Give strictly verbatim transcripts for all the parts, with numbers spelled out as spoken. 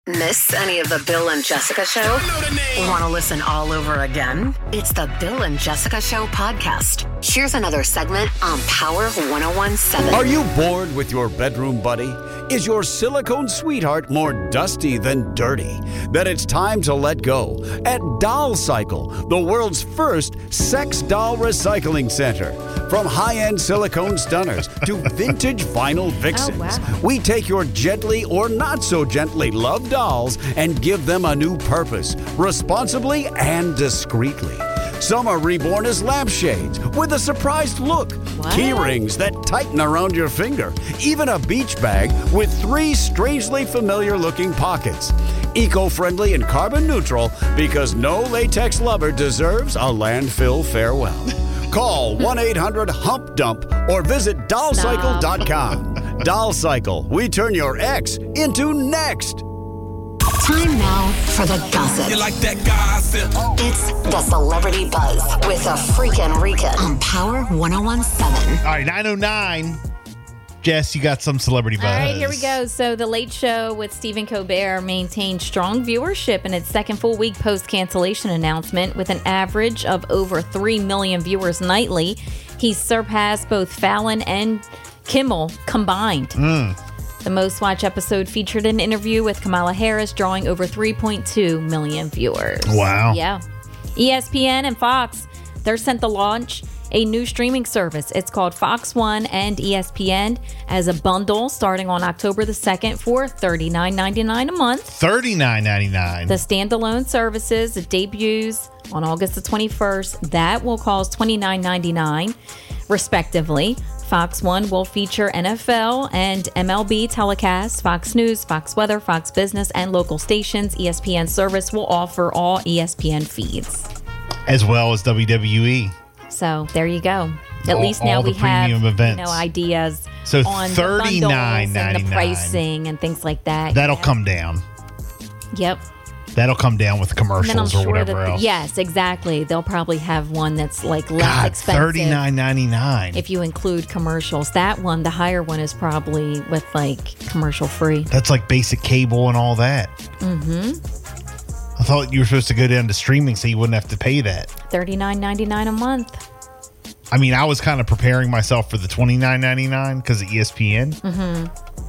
Miss any of the Bill and Jessica Show? Want to listen all over again? It's the Bill and Jessica Show podcast. Here's another segment on Power one oh one point seven. Are you bored with your bedroom buddy? Is your silicone sweetheart more dusty than dirty? Then it's time to let go at Doll Cycle, the world's first sex doll recycling center. From high-end silicone stunners to vintage vinyl vixens, oh, wow. we take your gently or not so gently loved dolls and give them a new purpose, responsibly and discreetly. Some are reborn as lampshades with a surprised look, What? key rings that tighten around your finger, even a beach bag with three strangely familiar-looking pockets. Eco-friendly and carbon neutral because no latex lover deserves a landfill farewell. Call one eight hundred hump dump or visit doll cycle dot com. Doll Cycle, we turn your ex into next. Time now for the gossip. You like that gossip? It's the Celebrity Buzz with a freakin' Rika on Power one oh one point seven. All right, nine oh nine. Jess, you got some celebrity buzz. All right, here we go. So The Late Show with Stephen Colbert maintained strong viewership in its second full week post-cancellation announcement with an average of over three million viewers nightly. He surpassed both Fallon and Kimmel combined. Mm. The most watched episode featured an interview with Kamala Harris, drawing over three point two million viewers. Wow. Yeah. E S P N and Fox, they're set to launch a new streaming service. It's called Fox One and E S P N as a bundle starting on October the second for thirty-nine ninety-nine a month. thirty-nine ninety-nine. The standalone services, it debuts on August the twenty-first. That will cost twenty-nine ninety-nine respectively. Fox One will feature N F L and M L B telecasts, Fox News, Fox Weather, Fox Business, and local stations. E S P N service will offer all E S N feeds. As well as W W E. So there you go. At All- least now all the we have premium events. you know ideas So on thirty-nine the bundles and the ninety-nine. pricing and things like that. That'll Yeah. come down. Yep. That'll come down with And then I'm commercials or sure whatever that else. yes, exactly. They'll probably have one that's like less God, expensive. thirty-nine ninety-nine. If you include commercials. That one, the higher one, is probably with like commercial free. That's like basic cable and all that. Mm-hmm. I thought you were supposed to go down to streaming so you wouldn't have to pay that. thirty-nine ninety-nine a month. I mean, I was kind of preparing myself for the twenty-nine ninety-nine because of E S P N. Mm-hmm.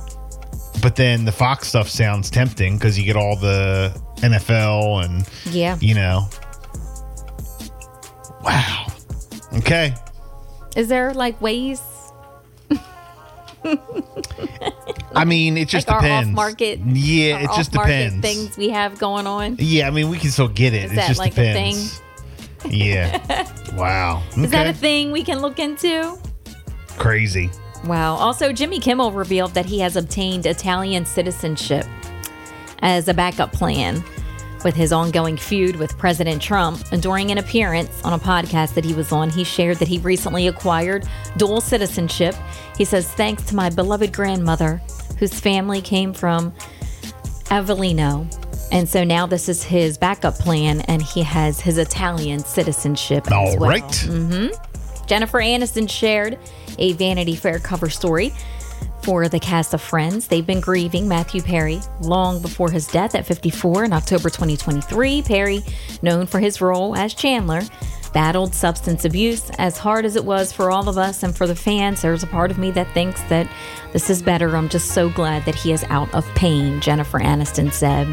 But then the Fox stuff sounds tempting because you get all the N F L and, Yeah. you know. Wow. Okay. Is there like ways I mean, it just like depends. our off-market? Yeah, our it just off-market depends. things we have going on? Yeah, I mean, we can still get it. Is it that just like depends. a Yeah. Wow. Is that Okay. a thing we can look into? Crazy. Wow. Also, Jimmy Kimmel revealed that he has obtained Italian citizenship as a backup plan with his ongoing feud with President Trump. And during an appearance on a podcast that he was on, he shared that he recently acquired dual citizenship. He says, thanks to my beloved grandmother, whose family came from Avellino. And so now this is his backup plan, and he has his Italian citizenship All as well. right. Mm-hmm. Jennifer Aniston shared a Vanity Fair cover story for the cast of Friends. They've been grieving Matthew Perry long before his death at fifty-four in October twenty twenty-three. Perry, known for his role as Chandler, battled substance abuse. As hard as it was for all of us and for the fans, there's a part of me that thinks that this is better. I'm just so glad that he is out of pain, Jennifer Aniston said.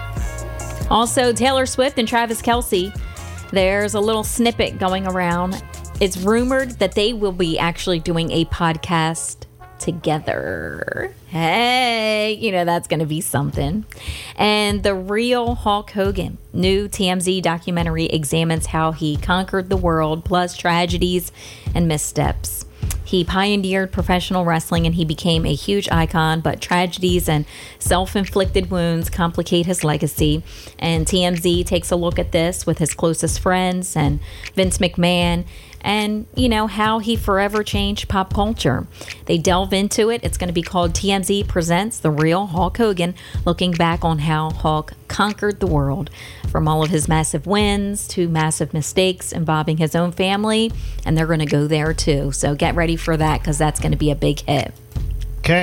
Also, Taylor Swift and Travis Kelce, there's a little snippet going around. It's rumored that they will be actually doing a podcast together. Hey, you know, that's going to be something. And The Real Hulk Hogan, new T M Z documentary, examines how he conquered the world, plus tragedies and missteps. He pioneered professional wrestling and he became a huge icon, but tragedies and self-inflicted wounds complicate his legacy. And T M Z takes a look at this with his closest friends and Vince McMahon, and, you know, how he forever changed pop culture. They delve into it. It's going to be called T M Z Presents The Real Hulk Hogan, looking back on how Hulk conquered the world, from all of his massive wins to massive mistakes involving his own family. And they're going to go there too. So get ready for that, because that's going to be a big hit. Okay.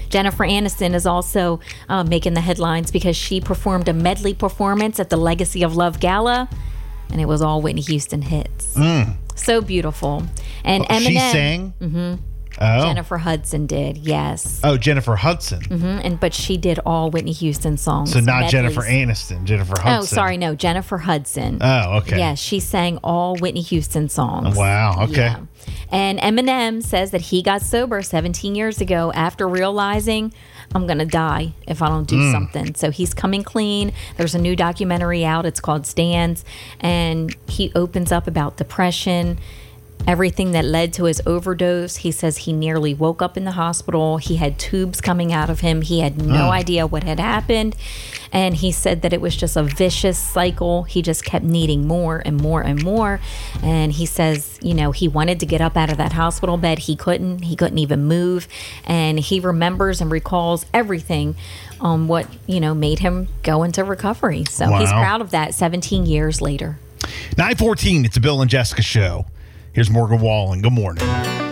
Jennifer Aniston is also uh, making the headlines because she performed a medley performance at the Legacy of Love Gala, and it was all Whitney Houston hits. Mm. So beautiful. And Oh, Eminem. she sang? Mm-hmm. Oh. Jennifer Hudson did, yes. Oh, Jennifer Hudson. Mm-hmm. And but she did all Whitney Houston songs. So not medleys. Jennifer Aniston, Jennifer Hudson. Oh, sorry, no, Jennifer Hudson. Oh, okay. Yeah, she sang all Whitney Houston songs. Wow, okay. Yeah. And Eminem says that he got sober seventeen years ago after realizing, I'm going to die if I don't do Mm. something. So he's coming clean. There's a new documentary out. It's called Stands. And he opens up about depression, everything that led to his overdose. He says he nearly woke up in the hospital. He had tubes coming out of him. He had no Mm. idea what had happened. And he said that it was just a vicious cycle. He just kept needing more and more and more. And he says, you know, he wanted to get up out of that hospital bed. He couldn't. He couldn't even move. And he remembers and recalls everything on what, you know, made him go into recovery. So Wow. he's proud of that seventeen years later. nine fourteen, it's a Bill and Jessica show. Here's Morgan Wallen. Good morning.